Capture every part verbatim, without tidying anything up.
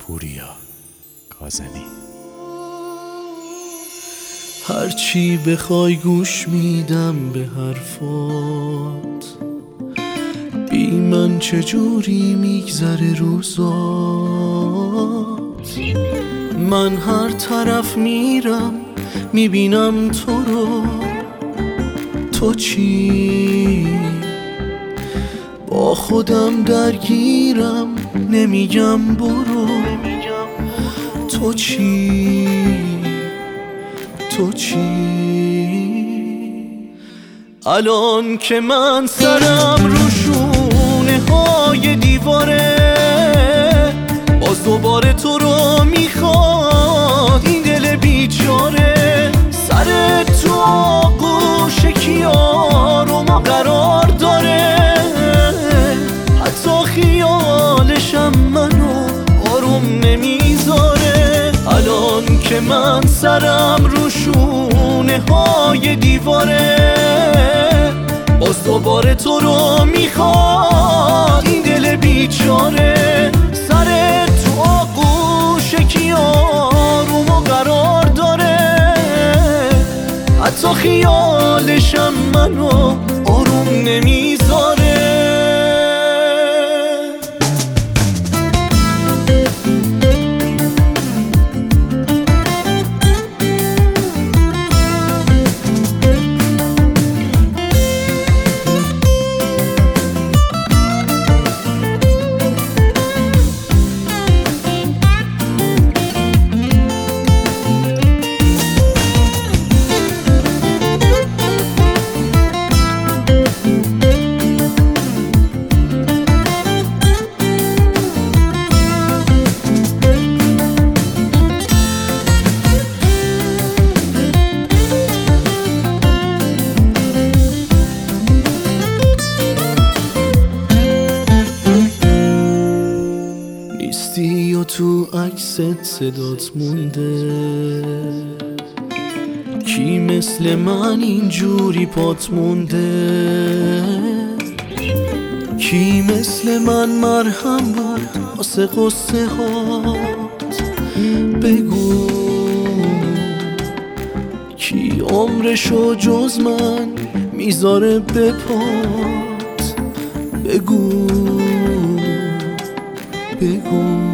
پوریا کاظمی. هرچی بخوای گوش میدم به حرفات، بی من چجوری میگذره روزات. من هر طرف میرم میبینم تو رو، تو چی؟ با خودم درگیرم نمیگم برو، تو چی؟ تو چی؟ الان که من سرم رو شونه های دیواره، باز دوباره تو رو میخواد این دل بیچاره. سر تو آغوش کیارو ما قرار داره، حتی خیالشم منو آروم نمیذاره. الان که من سرم رو شونه های دیواره، باز دوباره تو رو میخواد این دل بیچاره. سر تو آغوش کیارو قرار داره، حتی خیالشم منو آروم نمیذاره. یا تو عکست صدات مونده، کی مثل من اینجوری پات مونده؟ کی مثل من مرهم بود واسه قصه هات؟ بگو کی عمرشو جز من میذاره به پات؟ بگو بگو.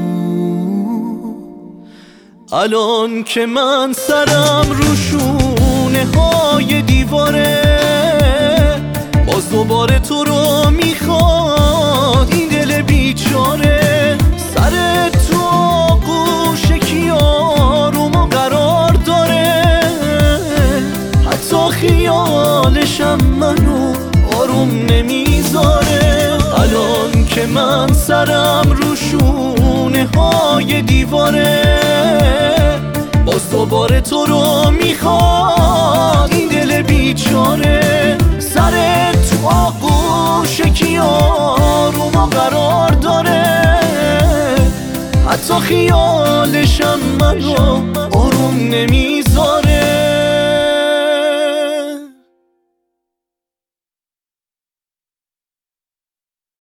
الان که من سرم رو شونه های دیواره، باز دوباره تو رو میخواد این دل بیچاره. سر تو آغوش کیارو ما قرار داره، حتی خیالشم منو آروم نمیذاره. الان که من سرم رو شونه های دیواره، باز دوباره تو رو میخواد این دل بیچاره. سر تو آغوش کیارو ما قرار داره، حتی خیالشم منو آروم نمیذاره.